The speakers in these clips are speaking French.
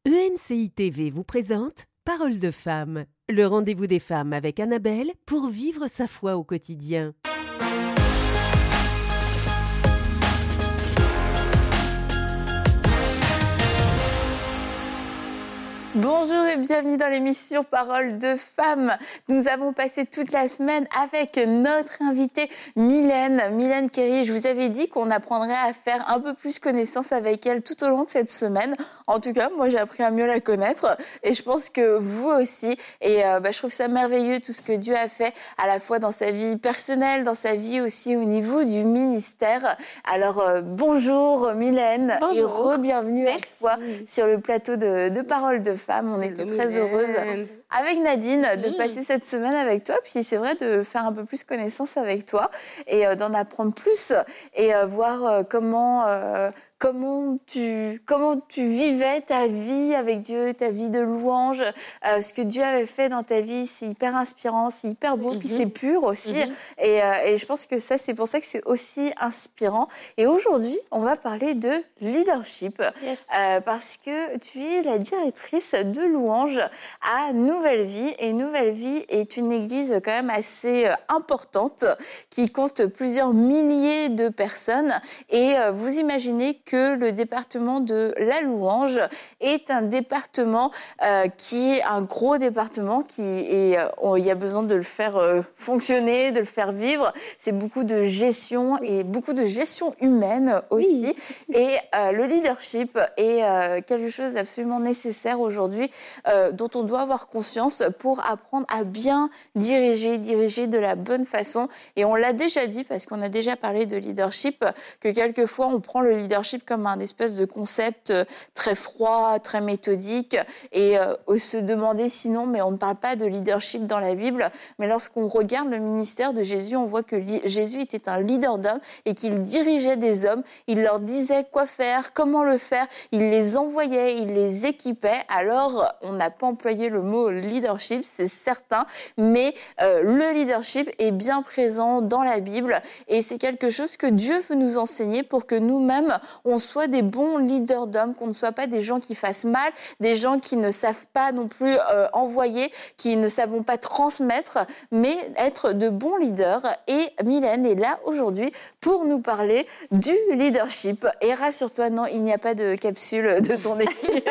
EMCI TV vous présente Parole de femme, le rendez-vous des femmes avec Annabelle pour vivre sa foi au quotidien. Bonjour et bienvenue dans l'émission Parole de femmes. Nous avons passé toute la semaine avec notre invitée Mylène Kerry. Je vous avais dit qu'on apprendrait à faire un peu plus connaissance avec elle tout au long de cette semaine. En tout cas, moi j'ai appris à mieux la connaître et je pense que vous aussi. Et je trouve ça merveilleux tout ce que Dieu a fait à la fois dans sa vie personnelle, dans sa vie aussi au niveau du ministère. Alors bonjour Mylène. Bonjour. Et re-bienvenue à toi sur le plateau de Parole de femmes. On était très heureuse avec Nadine de passer cette semaine avec toi. Puis c'est vrai de faire un peu plus connaissance avec toi et d'en apprendre plus et voir comment tu vivais ta vie avec Dieu, ta vie de louange, ce que Dieu avait fait dans ta vie, c'est hyper inspirant, c'est hyper beau, puis c'est pur aussi. Et je pense que ça, c'est pour ça que c'est aussi inspirant. Et aujourd'hui, on va parler de leadership, parce que tu es la directrice de louange à Nouvelle Vie. Et Nouvelle Vie est une église quand même assez importante, qui compte plusieurs milliers de personnes. Et vous imaginez que le département de la louange est un département qui est un gros département il y a besoin de le faire fonctionner, de le faire vivre. C'est beaucoup de gestion et beaucoup de gestion humaine aussi. Oui. Et le leadership est quelque chose d'absolument nécessaire aujourd'hui dont on doit avoir conscience pour apprendre à bien diriger de la bonne façon. Et on l'a déjà dit parce qu'on a déjà parlé de leadership que quelquefois on prend le leadership comme un espèce de concept très froid, très méthodique et se demander sinon, mais on ne parle pas de leadership dans la Bible, mais lorsqu'on regarde le ministère de Jésus, on voit que Jésus était un leader d'hommes et qu'il dirigeait des hommes, il leur disait quoi faire, comment le faire, il les envoyait, il les équipait. Alors, on n'a pas employé le mot leadership, c'est certain, mais le leadership est bien présent dans la Bible et c'est quelque chose que Dieu veut nous enseigner pour que nous-mêmes, on soit des bons leaders d'hommes, qu'on ne soit pas des gens qui fassent mal, des gens qui ne savent pas non plus envoyer, qui ne savent pas transmettre, mais être de bons leaders. Et Mylène est là aujourd'hui pour nous parler du leadership. Et rassure-toi, non, il n'y a pas de capsule de ton équipe.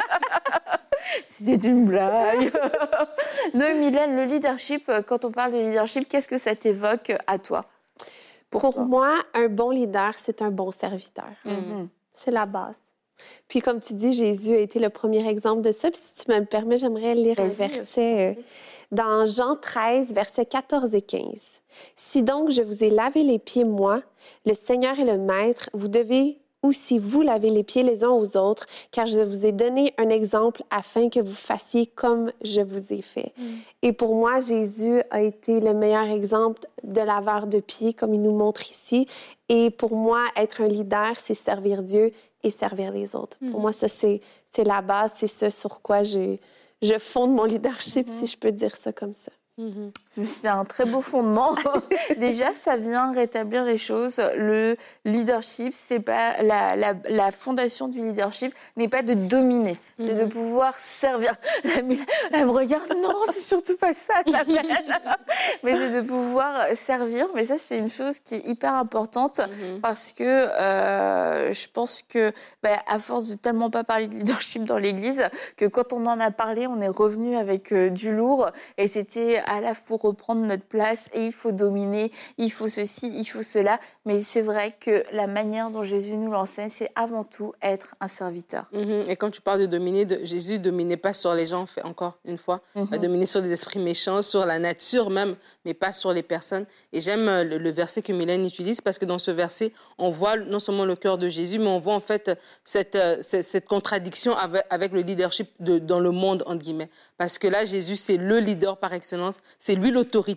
C'était une blague. Non, Mylène, le leadership, quand on parle de leadership, qu'est-ce que ça t'évoque à toi? Pour moi, un bon leader, c'est un bon serviteur. C'est la base. Puis comme tu dis, Jésus a été le premier exemple de ça. Puis si tu me le permets, j'aimerais lire un verset dans Jean 13, versets 14 et 15. « Si donc je vous ai lavé les pieds, moi, le Seigneur et le Maître, vous devez aussi vous laver les pieds les uns aux autres, car je vous ai donné un exemple afin que vous fassiez comme je vous ai fait. » Et pour moi, Jésus a été le meilleur exemple de laveur de pieds, comme il nous montre ici. Et pour moi, être un leader, c'est servir Dieu et servir les autres. Pour moi, ça, c'est la base, c'est ce sur quoi je fonde mon leadership, si je peux dire ça comme ça. C'est un très beau fondement. Déjà, ça vient rétablir les choses. Le leadership, c'est pas la fondation du leadership n'est pas de dominer, de pouvoir servir. Elle me regarde, non, c'est surtout pas ça, la belle. Mais c'est de pouvoir servir. Mais ça, c'est une chose qui est hyper importante parce que je pense que, à force de tellement pas parler de leadership dans l'Église, que quand on en a parlé, on est revenu avec du lourd et c'était à la fois reprendre notre place et il faut dominer, il faut ceci, il faut cela. Mais c'est vrai que la manière dont Jésus nous l'enseigne, c'est avant tout être un serviteur. Et quand tu parles de dominer, Jésus ne dominait pas sur les gens, encore une fois, dominer sur les esprits méchants, sur la nature même, mais pas sur les personnes. Et j'aime le verset que Mylène utilise parce que dans ce verset, on voit non seulement le cœur de Jésus, mais on voit en fait cette contradiction avec le leadership dans le monde, entre guillemets. Parce que là, Jésus, c'est le leader par excellence, c'est lui l'autorité,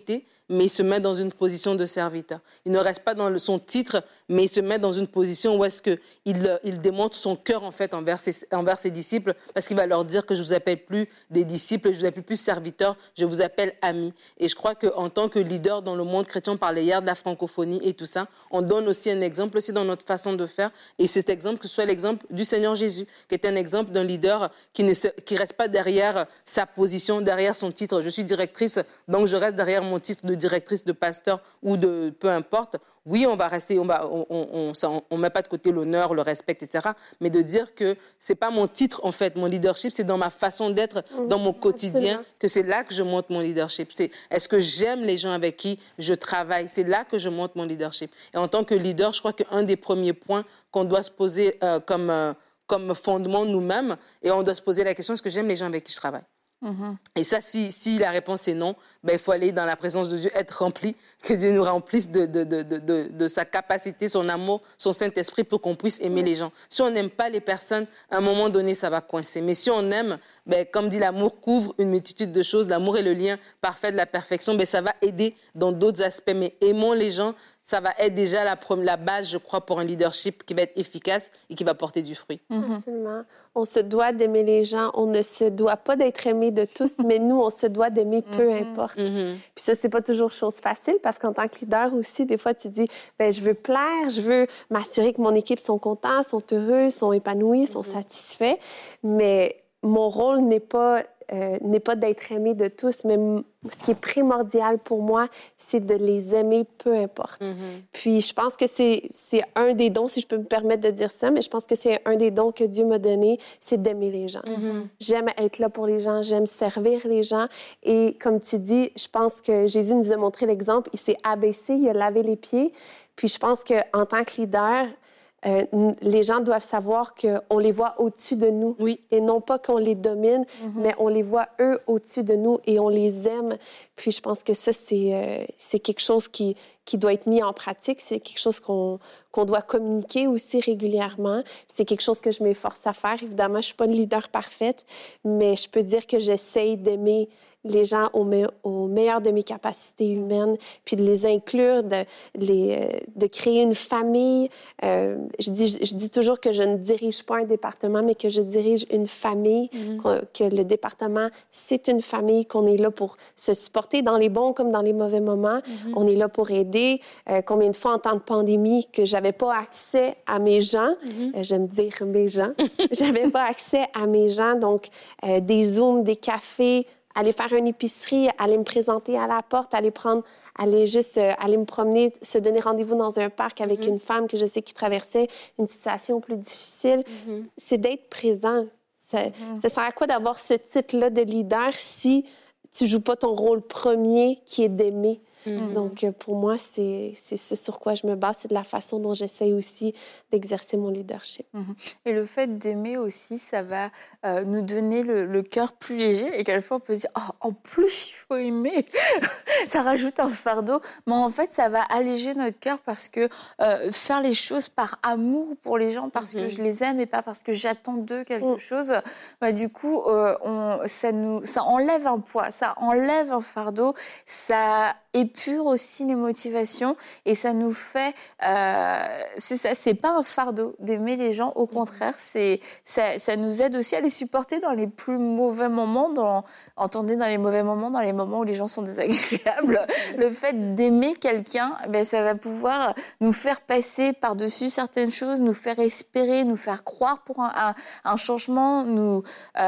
mais il se met dans une position de serviteur. Il ne reste pas dans son titre, mais il se met dans une position où est-ce qu'il démontre son cœur en fait envers ses disciples, parce qu'il va leur dire que je ne vous appelle plus des disciples, je ne vous appelle plus serviteurs, je vous appelle amis. Et je crois qu'en tant que leader dans le monde chrétien, on parlait hier de la francophonie et tout ça, on donne aussi un exemple aussi dans notre façon de faire. Et cet exemple, que ce soit l'exemple du Seigneur Jésus, qui est un exemple d'un leader qui ne reste pas derrière sa position, derrière son titre. Je suis directrice, donc je reste derrière mon titre de directrice, de pasteur ou de peu importe. Oui, on va rester, on met pas de côté l'honneur, le respect, etc. Mais de dire que c'est pas mon titre en fait, mon leadership, c'est dans ma façon d'être, dans mon quotidien, que c'est là que je montre mon leadership. Est-ce que j'aime les gens avec qui je travaille? C'est là que je montre mon leadership. Et en tant que leader, je crois qu'un des premiers points qu'on doit se poser comme fondement nous-mêmes, et on doit se poser la question, est-ce que j'aime les gens avec qui je travaille? Et ça, si la réponse est non, il faut aller dans la présence de Dieu, être rempli, que Dieu nous remplisse de sa capacité, son amour, son Saint-Esprit pour qu'on puisse aimer les gens. Si on n'aime pas les personnes, à un moment donné, ça va coincer. Mais si on aime, comme dit, l'amour couvre une multitude de choses. L'amour est le lien parfait de la perfection. Ça va aider dans d'autres aspects. Mais aimons les gens, ça va être déjà la base, je crois, pour un leadership qui va être efficace et qui va porter du fruit. Absolument. On se doit d'aimer les gens. On ne se doit pas d'être aimé de tous, mais nous, on se doit d'aimer peu importe. Puis ça, c'est pas toujours chose facile parce qu'en tant que leader aussi, des fois, tu dis, je veux plaire, je veux m'assurer que mon équipe sont contents, sont heureux, sont épanouis, sont satisfaits. Mais mon rôle n'est pas d'être aimé de tous, mais ce qui est primordial pour moi, c'est de les aimer peu importe. Puis je pense que c'est un des dons, si je peux me permettre de dire ça, mais je pense que c'est un des dons que Dieu m'a donné, c'est d'aimer les gens. J'aime être là pour les gens, j'aime servir les gens. Et comme tu dis, je pense que Jésus nous a montré l'exemple, il s'est abaissé, il a lavé les pieds. Puis je pense qu'en tant que leader, les gens doivent savoir qu'on les voit au-dessus de nous. Oui. Et non pas qu'on les domine, mais on les voit, eux, au-dessus de nous et on les aime. Puis je pense que ça, c'est quelque chose qui doit être mis en pratique. C'est quelque chose qu'on doit communiquer aussi régulièrement. Puis c'est quelque chose que je m'efforce à faire. Évidemment, je ne suis pas une leader parfaite, mais je peux dire que j'essaye d'aimer les gens au meilleur de mes capacités humaines, puis de les inclure, de créer une famille. Je dis toujours que je ne dirige pas un département, mais que je dirige une famille, que le département, c'est une famille, qu'on est là pour se supporter dans les bons comme dans les mauvais moments. On est là pour aider. Combien de fois en temps de pandémie que j'avais pas accès à mes gens, j'aime dire mes gens, j'avais pas accès à mes gens, donc des Zooms, des cafés, aller faire une épicerie, aller me présenter à la porte, aller me promener, se donner rendez-vous dans un parc avec une femme que je sais qui traversait une situation plus difficile. C'est d'être présent. Ça sert à quoi d'avoir ce titre-là de leader si tu joues pas ton rôle premier qui est d'aimer? Donc, pour moi, c'est ce sur quoi je me base. C'est de la façon dont j'essaie aussi d'exercer mon leadership. Et le fait d'aimer aussi, ça va nous donner le cœur plus léger. Et quelquefois, on peut se dire, en plus, il faut aimer. Ça rajoute un fardeau. Mais en fait, ça va alléger notre cœur parce que faire les choses par amour pour les gens, parce que je les aime et pas parce que j'attends d'eux quelque chose, du coup, ça enlève un poids, ça enlève un fardeau, ça épure aussi les motivations et ça nous fait... c'est pas un fardeau d'aimer les gens, au contraire, ça nous aide aussi à les supporter dans les plus mauvais moments, entendez, dans les mauvais moments, dans les moments où les gens sont désagréables. Le fait d'aimer quelqu'un, ça va pouvoir nous faire passer par-dessus certaines choses, nous faire espérer, nous faire croire pour un changement, nous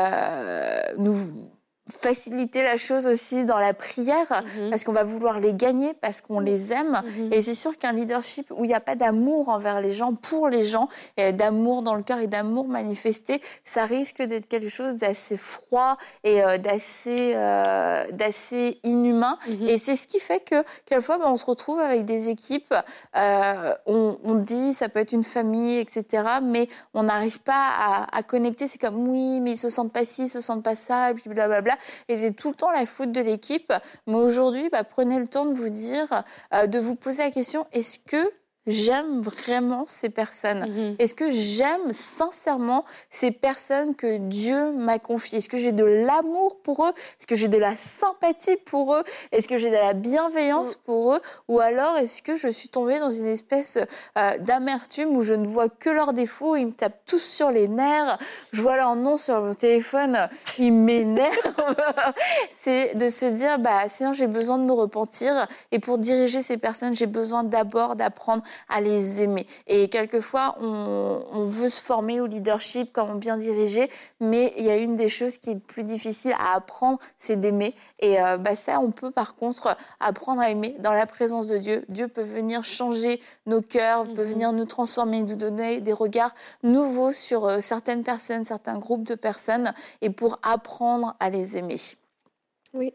faciliter la chose aussi dans la prière, parce qu'on va vouloir les gagner, parce qu'on les aime. Et c'est sûr qu'un leadership où il n'y a pas d'amour envers les gens, pour les gens, et d'amour dans le cœur et d'amour manifesté, ça risque d'être quelque chose d'assez froid et d'assez inhumain. Et c'est ce qui fait que quelquefois, on se retrouve avec des équipes, on dit ça peut être une famille, etc., mais on n'arrive pas à connecter. C'est comme, oui, mais ils se sentent pas ci, ils se sentent pas ça, et puis blablabla. Et c'est tout le temps la faute de l'équipe. Mais aujourd'hui, prenez le temps de vous dire, de vous poser la question, est-ce que j'aime vraiment ces personnes? Est-ce que j'aime sincèrement ces personnes que Dieu m'a confiées? Est-ce que j'ai de l'amour pour eux? Est-ce que j'ai de la sympathie pour eux? Est-ce que j'ai de la bienveillance pour eux? Ou alors est-ce que je suis tombée dans une espèce d'amertume où je ne vois que leurs défauts, ils me tapent tous sur les nerfs, je vois leur nom sur mon téléphone, ils m'énervent. C'est de se dire, sinon j'ai besoin de me repentir, et pour diriger ces personnes, j'ai besoin d'abord d'apprendre à les aimer. Et quelquefois, on veut se former au leadership, comment bien diriger, mais il y a une des choses qui est le plus difficile à apprendre, c'est d'aimer. Et ça, on peut par contre apprendre à aimer dans la présence de Dieu. Dieu peut venir changer nos cœurs, peut venir nous transformer, nous donner des regards nouveaux sur certaines personnes, certains groupes de personnes, et pour apprendre à les aimer. Oui.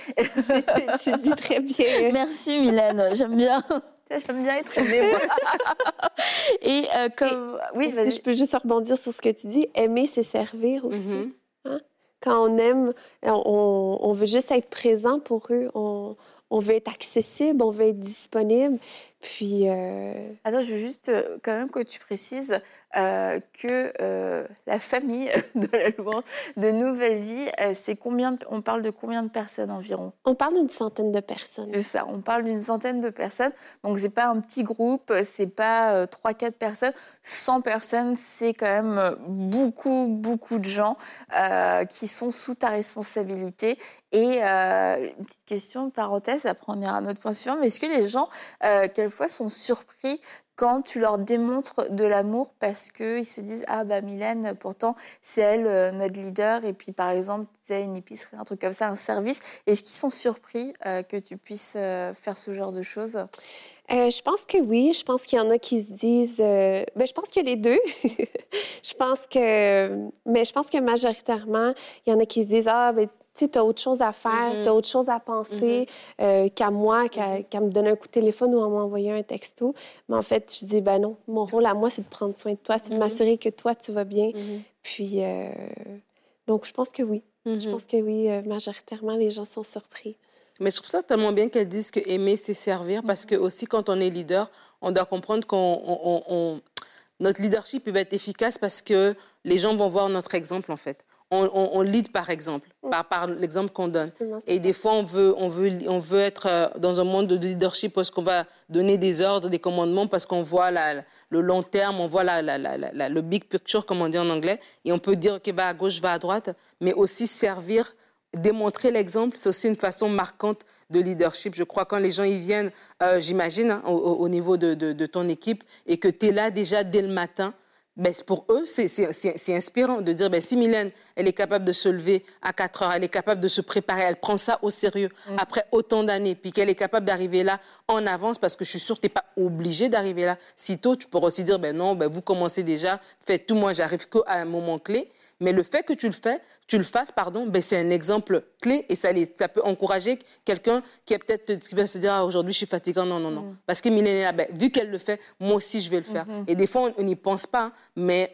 Tu dis très bien. Merci Mylène, j'aime bien être aimée. Et oui, si je peux juste rebondir sur ce que tu dis, aimer, c'est servir aussi. Hein? Quand on aime, on veut juste être présent pour eux, on veut être accessible, on veut être disponible. Puis... Attends, je veux juste quand même que tu précises que la famille de la louange de Nouvelle Vie, on parle de combien de personnes environ? On parle d'une centaine de personnes. C'est ça, on parle d'une centaine de personnes. Donc, c'est pas un petit groupe, c'est pas 3-4 personnes. 100 personnes, c'est quand même beaucoup, beaucoup de gens qui sont sous ta responsabilité. Et une petite question, parenthèse, après on ira à un autre point suivant, mais est-ce que les gens, quelquefois, sont surpris quand tu leur démontres de l'amour parce qu'ils se disent « Ah, Mylène, pourtant, c'est elle notre leader. » Et puis, par exemple, tu sais, une épicerie, un truc comme ça, un service. Est-ce qu'ils sont surpris que tu puisses faire ce genre de choses? Je pense que oui. Je pense qu'il y en a qui se disent... je pense qu'il y a les deux. je pense que majoritairement, il y en a qui se disent « Ah, tu as autre chose à faire, tu as autre chose à penser qu'à moi, qu'à me donner un coup de téléphone ou à m'envoyer un texto. » Mais en fait, je dis, non, mon rôle à moi, c'est de prendre soin de toi, c'est de m'assurer que toi, tu vas bien. Puis, donc, je pense que oui. Je pense que oui, majoritairement, les gens sont surpris. Mais je trouve ça tellement bien qu'elles disent que aimer, c'est servir, parce que aussi, quand on est leader, on doit comprendre qu'on notre leadership peut être efficace parce que les gens vont voir notre exemple, en fait. On lead par exemple, par l'exemple qu'on donne. Et des fois, on veut être dans un monde de leadership parce qu'on va donner des ordres, des commandements, parce qu'on voit le long terme, on voit le big picture, comme on dit en anglais. Et on peut dire, OK, va à gauche, va à droite, mais aussi servir, démontrer l'exemple, c'est aussi une façon marquante de leadership. Je crois quand les gens y viennent, j'imagine, au niveau de ton équipe, et que tu es là déjà dès le matin, pour eux, c'est inspirant de dire, si Mylène, elle est capable de se lever à 4 heures, elle est capable de se préparer, elle prend ça au sérieux après autant d'années, puis qu'elle est capable d'arriver là en avance, parce que je suis sûre que tu n'es pas obligé d'arriver là si tôt. Tu pourrais aussi dire, non, vous commencez déjà, faites tout, moi, j'arrive qu'à un moment clé. Mais le fait que tu le fasses, c'est un exemple clé, et ça peut encourager quelqu'un qui va se dire, aujourd'hui je suis fatiguant, non. Parce que Mylène est là, vu qu'elle le fait, moi aussi je vais le faire. Et des fois on n'y pense pas, mais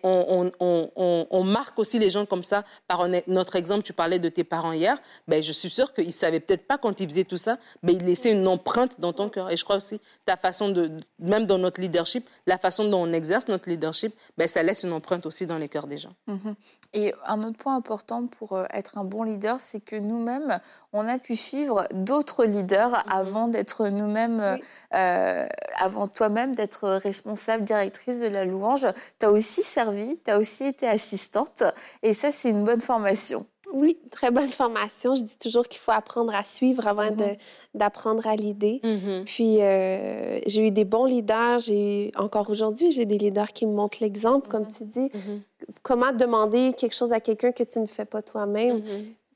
on marque aussi les gens comme ça par notre exemple. Tu parlais de tes parents hier, je suis sûre qu'ils ne savaient peut-être pas quand ils faisaient tout ça, ils laissaient une empreinte dans ton cœur. Et je crois aussi ta façon même dans notre leadership, la façon dont on exerce notre leadership, ça laisse une empreinte aussi dans les cœurs des gens. Et un autre point important pour être un bon leader, c'est que nous-mêmes, on a pu suivre d'autres leaders avant d'être nous-mêmes, avant toi-même d'être responsable, directrice de la louange. Tu as aussi servi, tu as aussi été assistante, et ça, c'est une bonne formation. Oui, très bonne formation. Je dis toujours qu'il faut apprendre à suivre avant d'apprendre à leader. Puis, j'ai eu des bons leaders. Encore aujourd'hui, j'ai des leaders qui me montrent l'exemple, comme tu dis. Comment demander quelque chose à quelqu'un que tu ne fais pas toi-même?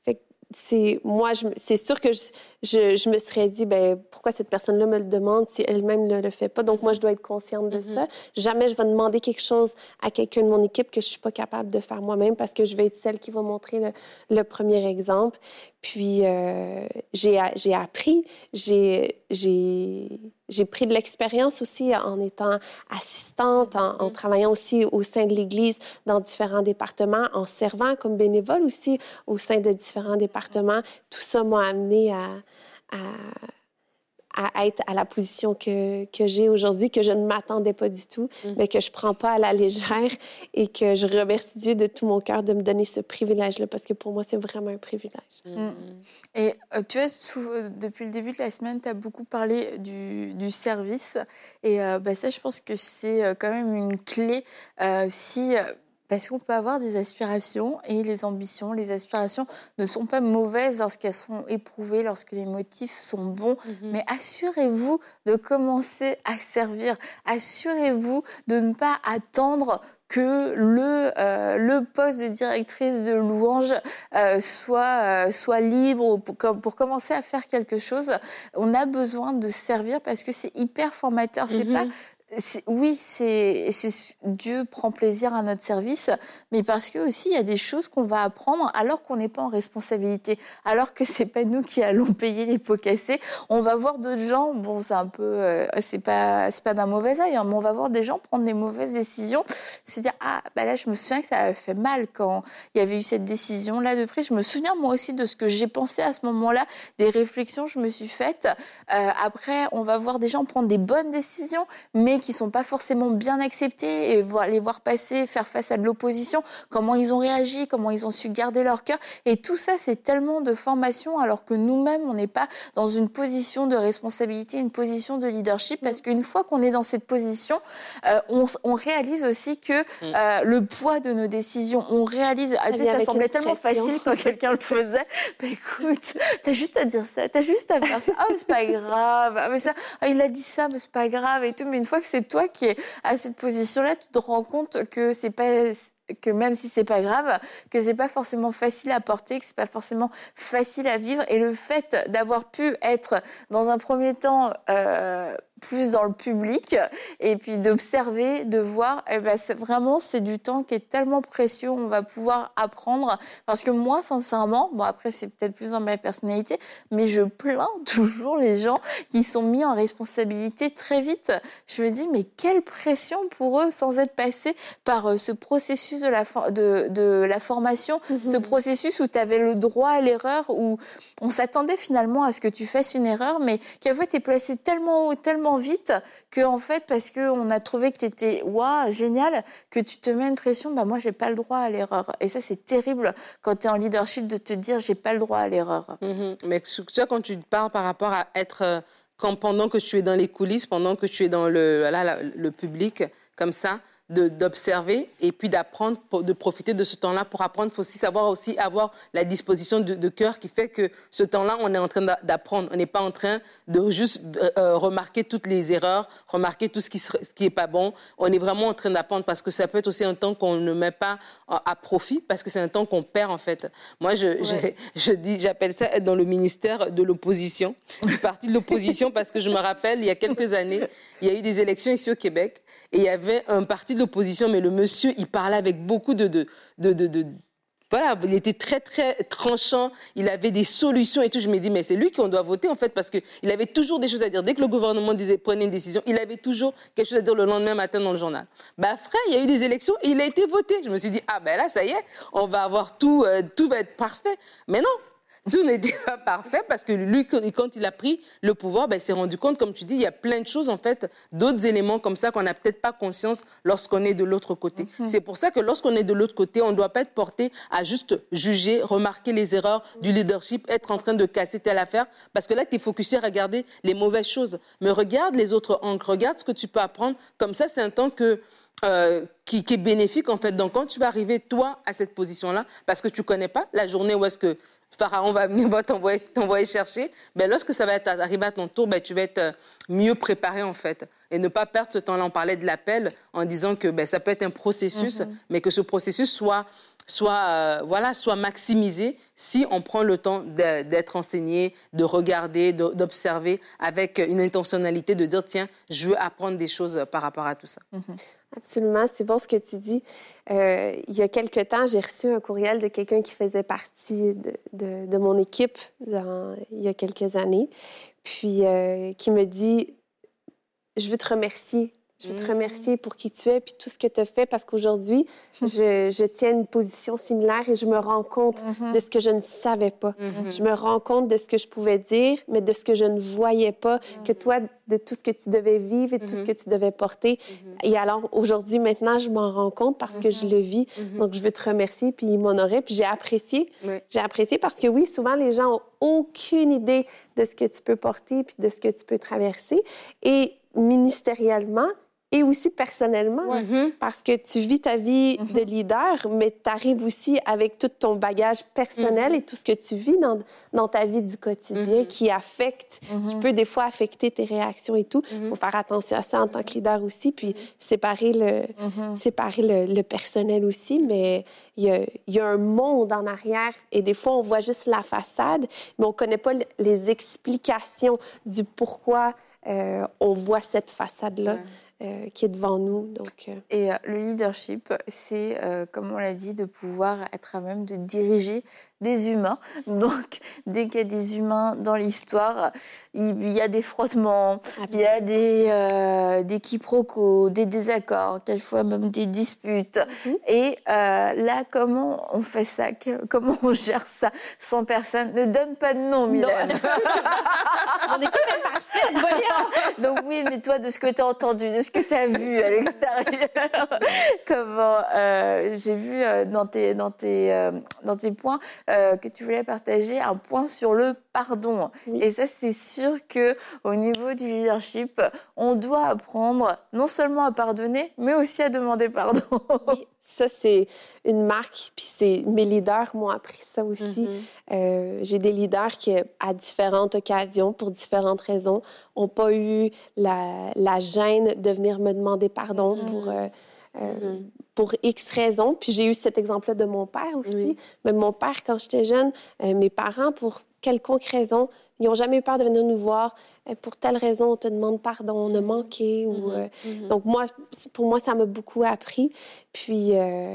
C'est sûr que je me serais dit, pourquoi cette personne-là me le demande si elle-même ne le fait pas? Donc, moi, je dois être consciente de ça. Jamais je vais demander quelque chose à quelqu'un de mon équipe que je ne suis pas capable de faire moi-même, parce que je vais être celle qui va montrer le premier exemple. Puis, j'ai appris, j'ai pris de l'expérience aussi en étant assistante, en travaillant aussi au sein de l'Église dans différents départements, en servant comme bénévole aussi au sein de différents départements. Tout ça m'a amené à être à la position que j'ai aujourd'hui, que je ne m'attendais pas du tout, mais que je ne prends pas à la légère et que je remercie Dieu de tout mon cœur de me donner ce privilège-là, parce que pour moi, c'est vraiment un privilège. Et tu vois, depuis le début de la semaine, tu as beaucoup parlé du service. Et ça, je pense que c'est quand même une clé parce qu'on peut avoir des aspirations et les ambitions. Les aspirations ne sont pas mauvaises lorsqu'elles sont éprouvées, lorsque les motifs sont bons. Mais assurez-vous de commencer à servir. Assurez-vous de ne pas attendre que le poste de directrice de louange soit libre pour commencer à faire quelque chose. On a besoin de servir parce que c'est hyper formateur. C'est pas... Oui, Dieu prend plaisir à notre service, mais parce que aussi il y a des choses qu'on va apprendre alors qu'on n'est pas en responsabilité, alors que c'est pas nous qui allons payer les pots cassés. On va voir d'autres gens, bon c'est un peu, c'est pas d'un mauvais œil, hein, mais on va voir des gens prendre des mauvaises décisions, se dire là je me souviens que ça avait fait mal quand il y avait eu cette décision là de prise. Je me souviens moi aussi de ce que j'ai pensé à ce moment-là, des réflexions que je me suis faites. Après on va voir des gens prendre des bonnes décisions, mais qui ne sont pas forcément bien acceptés et les voir passer, faire face à de l'opposition, comment ils ont réagi, comment ils ont su garder leur cœur. Et tout ça, c'est tellement de formation alors que nous-mêmes, on n'est pas dans une position de responsabilité, une position de leadership, parce qu'une fois qu'on est dans cette position, on réalise aussi que le poids de nos décisions, on réalise... ça semblait tellement facile quand quelqu'un le faisait. Écoute, t'as juste à dire ça, t'as juste à faire ça. Mais c'est pas grave. Il a dit ça, mais c'est pas grave et tout. Mais une fois que c'est toi qui es à cette position-là, tu te rends compte que c'est pas... que même si c'est pas grave, que c'est pas forcément facile à porter, que c'est pas forcément facile à vivre. Et le fait d'avoir pu être dans un premier temps plus dans le public et puis d'observer, de voir, c'est du temps qui est tellement précieux. On va pouvoir apprendre parce que moi, sincèrement, après c'est peut-être plus dans ma personnalité, mais je plains toujours les gens qui sont mis en responsabilité très vite. Je me dis mais quelle pression pour eux sans être passés par ce processus de la formation, ce processus où tu avais le droit à l'erreur, où on s'attendait finalement à ce que tu fasses une erreur, mais qu'en fait, tu es placé tellement haut, tellement vite, qu'en fait, parce qu'on a trouvé que tu étais génial, que tu te mets une pression, moi, j'ai pas le droit à l'erreur. Et ça, c'est terrible quand tu es en leadership de te dire, j'ai pas le droit à l'erreur. Mais tu vois, quand tu parles par rapport à être... pendant que tu es dans les coulisses, pendant que tu es dans le public, comme ça, d'observer et puis d'apprendre, de profiter de ce temps-là pour apprendre. Il faut aussi savoir avoir la disposition de cœur qui fait que ce temps-là, on est en train d'apprendre. On n'est pas en train de juste remarquer toutes les erreurs, remarquer tout ce qui est pas bon. On est vraiment en train d'apprendre parce que ça peut être aussi un temps qu'on ne met pas à profit parce que c'est un temps qu'on perd en fait. Moi, j'appelle ça être dans le ministère de l'opposition, du parti de l'opposition parce que je me rappelle, il y a quelques années, il y a eu des élections ici au Québec et il y avait un parti de l'opposition, mais le monsieur, il parlait avec beaucoup voilà, il était très, très tranchant, il avait des solutions et tout. Je me dis, mais c'est lui qu'on doit voter, en fait, parce qu'il avait toujours des choses à dire. Dès que le gouvernement prenait une décision, il avait toujours quelque chose à dire le lendemain matin dans le journal. Frère, il y a eu des élections et il a été voté. Je me suis dit, là, ça y est, on va avoir tout va être parfait. Mais non. Tout n'était pas parfait parce que lui, quand il a pris le pouvoir, il s'est rendu compte, comme tu dis, il y a plein de choses, en fait, d'autres éléments comme ça qu'on n'a peut-être pas conscience lorsqu'on est de l'autre côté. C'est pour ça que lorsqu'on est de l'autre côté, on ne doit pas être porté à juste juger, remarquer les erreurs du leadership, être en train de casser telle affaire, parce que là, tu es focusé à regarder les mauvaises choses. Mais regarde les autres angles, regarde ce que tu peux apprendre. Comme ça, c'est un temps qui est bénéfique, en fait. Donc, quand tu vas arriver, toi, à cette position-là, parce que tu ne connais pas la journée où est-ce que Pharaon va t'envoyer chercher, lorsque ça va arriver à ton tour, tu vas être mieux préparé en fait. Et ne pas perdre ce temps-là. On parlait de l'appel en disant que ça peut être un processus, mais que ce processus soit maximisé si on prend le temps d'être enseigné, de regarder, d'observer avec une intentionnalité de dire tiens, je veux apprendre des choses par rapport à tout ça. Absolument, c'est bon ce que tu dis. Il y a quelque temps, j'ai reçu un courriel de quelqu'un qui faisait partie de mon équipe il y a quelques années, puis qui me dit « Je veux te remercier Je veux te remercier pour qui tu es puis tout ce que tu as fait parce qu'aujourd'hui, je tiens une position similaire et je me rends compte de ce que je ne savais pas. Je me rends compte de ce que je pouvais dire, mais de ce que je ne voyais pas, que toi, de tout ce que tu devais vivre et tout ce que tu devais porter. Et alors, aujourd'hui, maintenant, je m'en rends compte parce que je le vis. Donc, je veux te remercier puis m'honorer. Puis j'ai apprécié. J'ai apprécié parce que oui, souvent, les gens n'ont aucune idée de ce que tu peux porter puis de ce que tu peux traverser. Et ministériellement, et aussi personnellement, parce que tu vis ta vie de leader, mais tu arrives aussi avec tout ton bagage personnel et tout ce que tu vis dans ta vie du quotidien qui affecte, qui peut des fois affecter tes réactions et tout. Il faut faire attention à ça en tant que leader aussi, puis séparer le personnel aussi, mais il y a un monde en arrière et des fois, on voit juste la façade, mais on ne connaît pas les explications du pourquoi on voit cette façade-là. Qui est devant nous. Donc, Et le leadership, c'est, comme on l'a dit, de pouvoir être à même de diriger des humains. Donc, dès qu'il y a des humains dans l'histoire, il y a des frottements, il y a des quiproquos, des désaccords, quelquefois même des disputes. Et là, comment on fait ça? Comment on gère ça sans personne? Ne donne pas de nom, Mylène. On est quand même parfaite, voyons! Donc oui, mais toi, de ce que tu as entendu, de ce que tu as vu à l'extérieur, comment j'ai vu dans tes points que tu voulais partager un point sur le pardon. Et ça, c'est sûr qu'au niveau du leadership, on doit apprendre non seulement à pardonner, mais aussi à demander pardon. Oui, ça, c'est une marque, puis mes leaders m'ont appris ça aussi. J'ai des leaders qui, à différentes occasions, pour différentes raisons, n'ont pas eu la gêne de venir me demander pardon pour X raisons. Puis j'ai eu cet exemple-là de mon père aussi. Mais mon père, quand j'étais jeune, mes parents, pour quelconque raison, ils n'ont jamais eu peur de venir nous voir. Pour telle raison, on te demande pardon, on a manqué. Donc, pour moi, ça m'a beaucoup appris. Puis,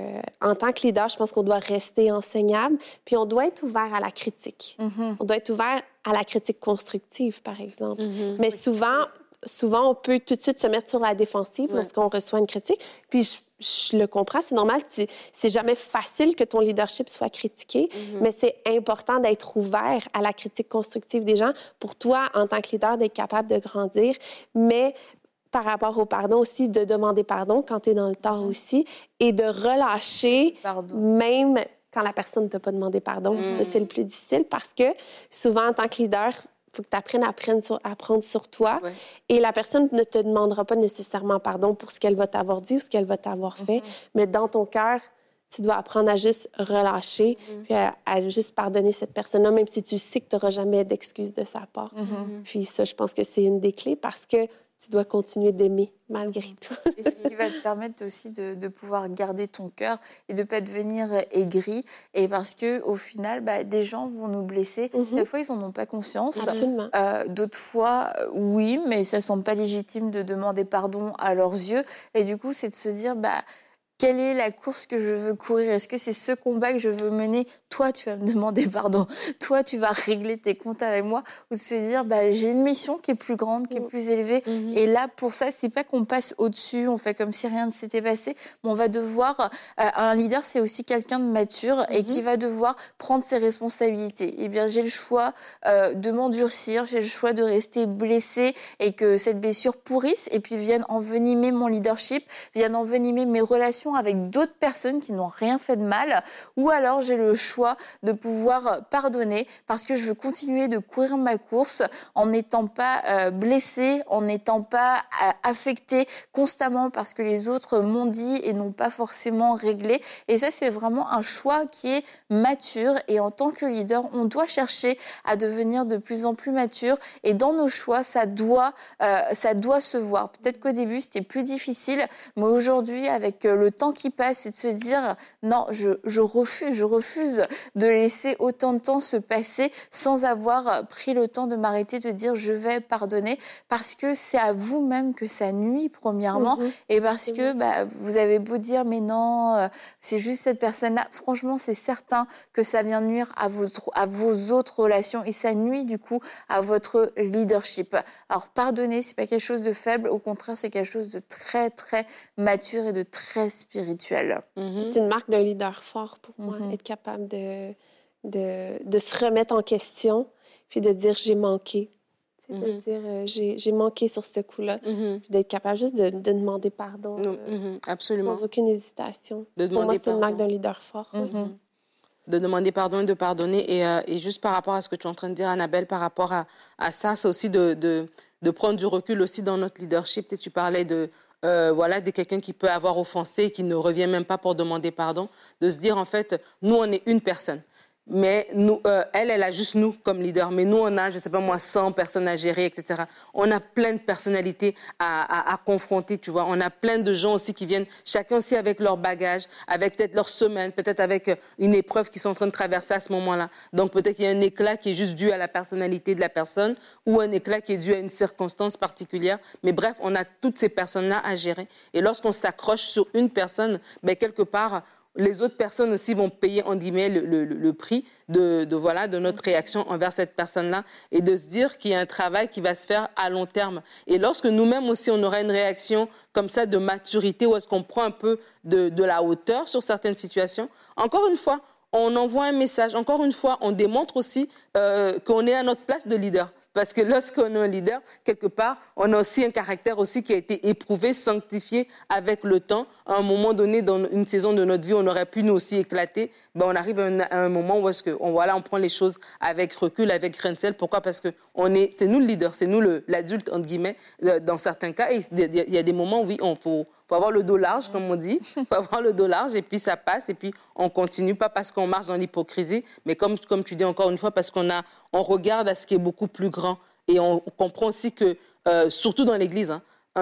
en tant que leader, je pense qu'on doit rester enseignable. Puis, on doit être ouvert à la critique. On doit être ouvert à la critique constructive, par exemple. Mais souvent, on peut tout de suite se mettre sur la défensive lorsqu'on reçoit une critique. Puis, je le comprends, c'est normal. C'est jamais facile que ton leadership soit critiqué, mais c'est important d'être ouvert à la critique constructive des gens pour toi, en tant que leader, d'être capable de grandir. Mais par rapport au pardon aussi, de demander pardon quand tu es dans le tort aussi et de relâcher même quand la personne ne t'a pas demandé pardon. Ça, c'est le plus difficile parce que souvent, en tant que leader, il faut que tu apprennes à prendre sur toi. Et la personne ne te demandera pas nécessairement pardon pour ce qu'elle va t'avoir dit ou ce qu'elle va t'avoir fait. Mais dans ton cœur, tu dois apprendre à juste relâcher puis à juste pardonner cette personne-là, même si tu sais que tu n'auras jamais d'excuses de sa part. Puis ça, je pense que c'est une des clés parce que tu dois continuer d'aimer malgré tout. Et c'est ce qui va te permettre aussi de pouvoir garder ton cœur et de ne pas devenir aigri. Et parce qu'au final, des gens vont nous blesser. Des fois, ils n'en ont pas conscience. Absolument. D'autres fois, oui, mais ça ne semble pas légitime de demander pardon à leurs yeux. Et du coup, c'est de se dire... quelle est la course que je veux courir? Est-ce que c'est ce combat que je veux mener? Toi, tu vas me demander pardon. Toi, tu vas régler tes comptes avec moi. Ou de se dire, j'ai une mission qui est plus grande, qui est plus élevée. Et là, pour ça, c'est pas qu'on passe au-dessus, on fait comme si rien ne s'était passé. Mais on va devoir... un leader, c'est aussi quelqu'un de mature et qui va devoir prendre ses responsabilités. Eh bien, j'ai le choix de m'endurcir, j'ai le choix de rester blessé et que cette blessure pourrisse et puis vienne envenimer mon leadership, vienne envenimer mes relations avec d'autres personnes qui n'ont rien fait de mal, ou alors j'ai le choix de pouvoir pardonner parce que je veux continuer de courir ma course en n'étant pas blessée, en n'étant pas affectée constamment parce que les autres m'ont dit et n'ont pas forcément réglé. Et ça, c'est vraiment un choix qui est mature et en tant que leader, on doit chercher à devenir de plus en plus mature et dans nos choix, ça doit se voir. Peut-être qu'au début, c'était plus difficile, mais aujourd'hui, avec le temps qui passe et de se dire non, je refuse de laisser autant de temps se passer sans avoir pris le temps de m'arrêter, de dire je vais pardonner, parce que c'est à vous-même que ça nuit premièrement, et parce que vous avez beau dire mais non, c'est juste cette personne-là, franchement c'est certain que ça vient nuire à vos autres relations et ça nuit du coup à votre leadership. Alors pardonner, c'est pas quelque chose de faible, au contraire c'est quelque chose de très très mature et de très spirituel. C'est une marque d'un leader fort pour moi, être capable de se remettre en question, puis de dire j'ai manqué. De dire j'ai manqué sur ce coup-là, puis d'être capable juste de demander pardon. Absolument. Sans aucune hésitation. De demander pour moi, c'est pardon. une marque d'un leader fort. De demander pardon et de pardonner. Et juste par rapport à ce que tu es en train de dire, Annabelle, par rapport à ça, c'est aussi de prendre du recul aussi dans notre leadership. Tu parlais de quelqu'un qui peut avoir offensé et qui ne revient même pas pour demander pardon. De se dire, en fait, nous, on est une personne. Mais nous, elle a juste nous comme leader. Mais nous, on a, je ne sais pas moi, 100 personnes à gérer, etc. On a plein de personnalités à confronter, tu vois. On a plein de gens aussi qui viennent, chacun aussi avec leur bagage, avec peut-être leur semaine, peut-être avec une épreuve qu'ils sont en train de traverser à ce moment-là. Donc, peut-être qu'il y a un éclat qui est juste dû à la personnalité de la personne ou un éclat qui est dû à une circonstance particulière. Mais bref, on a toutes ces personnes-là à gérer. Et lorsqu'on s'accroche sur une personne, quelque part, les autres personnes aussi vont payer, en guillemets, le prix de notre réaction envers cette personne-là et de se dire qu'il y a un travail qui va se faire à long terme. Et lorsque nous-mêmes aussi, on aura une réaction comme ça de maturité où est-ce qu'on prend un peu de la hauteur sur certaines situations, encore une fois, on envoie un message. Encore une fois, on démontre aussi qu'on est à notre place de leader. Parce que lorsqu'on est un leader, quelque part, on a aussi un caractère aussi qui a été éprouvé, sanctifié avec le temps. À un moment donné, dans une saison de notre vie, on aurait pu nous aussi éclater. On arrive à un moment où on prend les choses avec recul, avec grain de sel. Pourquoi? Parce que c'est nous le leader, c'est nous l'adulte, entre guillemets, dans certains cas. Et il y a des moments où oui, faut avoir le dos large, comme on dit. Il faut avoir le dos large et puis ça passe et puis on continue, pas parce qu'on marche dans l'hypocrisie, mais comme tu dis encore une fois, parce qu'on regarde à ce qui est beaucoup plus grand et on comprend aussi que, surtout dans l'Église,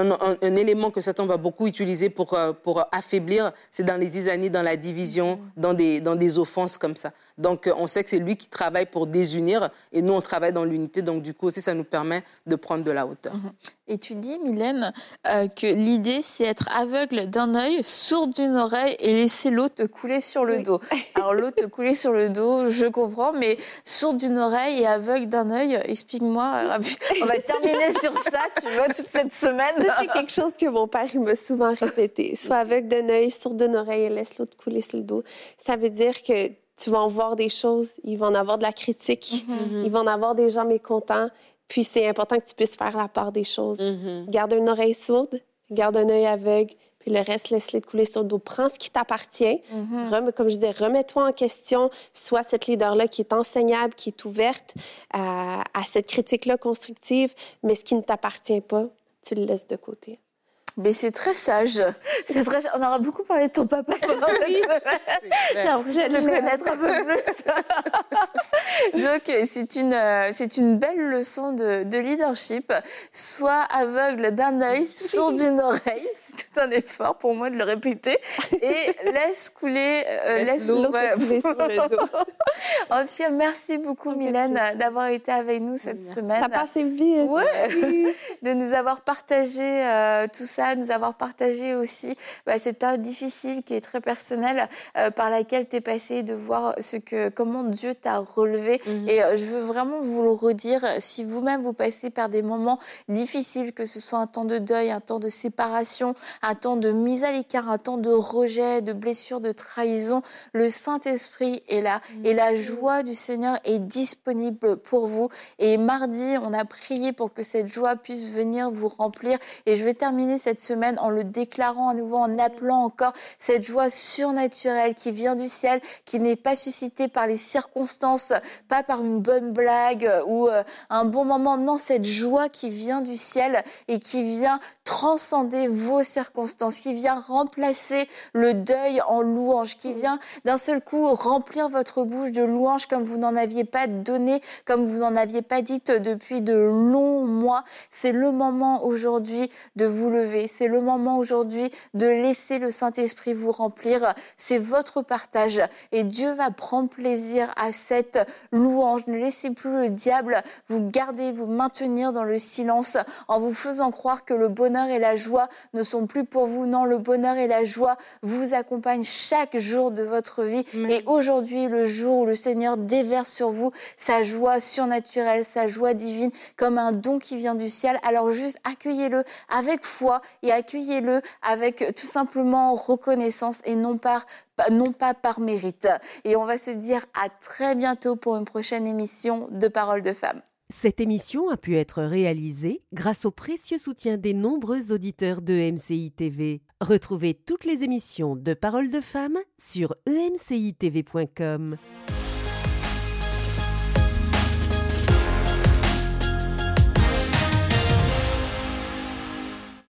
un élément que Satan va beaucoup utiliser pour affaiblir, c'est dans les zizanies, dans la division, dans des offenses comme ça. Donc, on sait que c'est lui qui travaille pour désunir et nous, on travaille dans l'unité. Donc, du coup, aussi, ça nous permet de prendre de la hauteur. Et tu dis, Mylène, que l'idée, c'est être aveugle d'un œil, sourd d'une oreille et laisser l'eau te couler sur le dos. Alors, l'eau te couler sur le dos, je comprends, mais sourd d'une oreille et aveugle d'un œil, explique-moi. On va terminer sur ça, tu vois, toute cette semaine. C'est quelque chose que mon père il m'a souvent répété. Sois aveugle d'un œil, sourd d'une oreille et laisse l'eau te couler sur le dos. Ça veut dire que tu vas en voir des choses, il va en avoir de la critique, il va en avoir des gens mécontents. Puis c'est important que tu puisses faire la part des choses. Garde une oreille sourde, garde un œil aveugle, puis le reste, laisse-les te couler sur le dos. Prends ce qui t'appartient. Comme je disais, remets-toi en question. Sois cette leader-là qui est enseignable, qui est ouverte à cette critique-là constructive, mais ce qui ne t'appartient pas, tu le laisses de côté. Mais c'est très sage. On aura beaucoup parlé de ton papa pendant cette semaine. J'ai l'impression de le connaître un peu plus. Donc, c'est une belle leçon de leadership. Sois aveugle d'un œil, sourd d'une oreille. C'est tout un effort pour moi de le répéter. Et laisse couler, laisse l'eau couler sur le dos. En tout cas, merci beaucoup, Mylène, d'avoir été avec nous cette semaine. Ça passe vite. Ouais. De nous avoir partagé tout ça, nous avoir partagé aussi cette période difficile qui est très personnelle par laquelle tu es passée, de voir comment Dieu t'a relevé. Et je veux vraiment vous le redire, si vous-même vous passez par des moments difficiles, que ce soit un temps de deuil, un temps de séparation, un temps de mise à l'écart, un temps de rejet, de blessure, de trahison, le Saint-Esprit est là et la joie du Seigneur est disponible pour vous. Et mardi, on a prié pour que cette joie puisse venir vous remplir. Et je vais terminer cette semaine en le déclarant à nouveau, en appelant encore cette joie surnaturelle qui vient du ciel, qui n'est pas suscitée par les circonstances, pas par une bonne blague ou un bon moment. Non, cette joie qui vient du ciel et qui vient transcender vos circonstances circonstances, qui vient remplacer le deuil en louange, qui vient d'un seul coup remplir votre bouche de louange comme vous n'en aviez pas donné, comme vous n'en aviez pas dit depuis de longs mois. C'est le moment aujourd'hui de vous lever, c'est le moment aujourd'hui de laisser le Saint-Esprit vous remplir. C'est votre partage et Dieu va prendre plaisir à cette louange. Ne laissez plus le diable vous garder, vous maintenir dans le silence en vous faisant croire que le bonheur et la joie ne sont plus pour vous. Non, le bonheur et la joie vous accompagnent chaque jour de votre vie. Et aujourd'hui, le jour où le Seigneur déverse sur vous sa joie surnaturelle, sa joie divine, comme un don qui vient du ciel. Alors juste accueillez-le avec foi et accueillez-le avec tout simplement reconnaissance et non pas par mérite. Et on va se dire à très bientôt pour une prochaine émission de Paroles de Femmes. Cette émission a pu être réalisée grâce au précieux soutien des nombreux auditeurs de MCI TV. Retrouvez toutes les émissions de Paroles de Femmes sur emcitv.com.